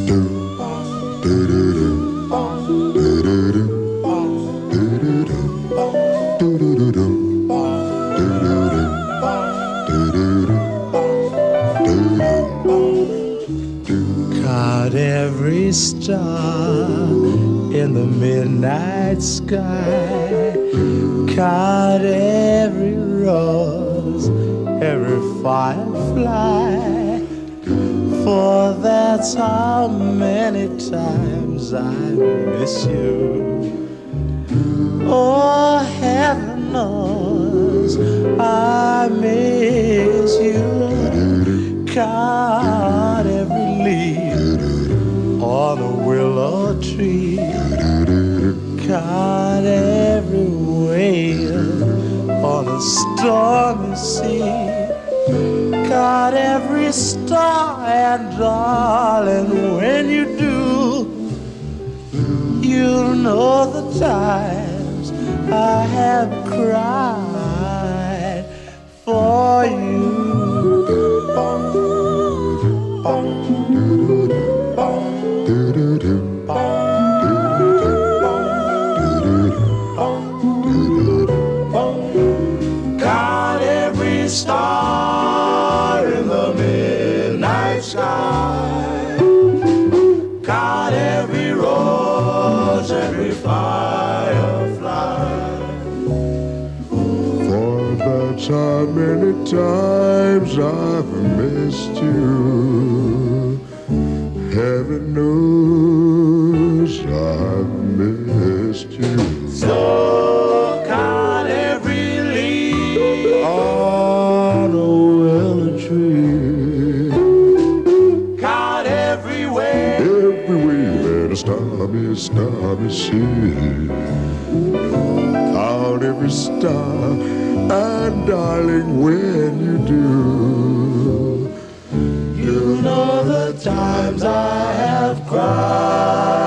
Caught every star in the midnight sky, caught every rose, every firefly, for that's how many times I miss you. Oh, heaven knows I miss you. Caught every leaf on a willow tree, caught every wave on a stormy sea, caught every star, and darling, when you do, you'll know the times I have cried for you. Got every star in the midnight sky, got every rose, every firefly, for that's how many times I've missed you. Heaven knows I've missed you. So caught every leaf on a willow tree, caught every wave in a stormy, stormy sea, caught every star, and darling, when you do, you know the times I have cried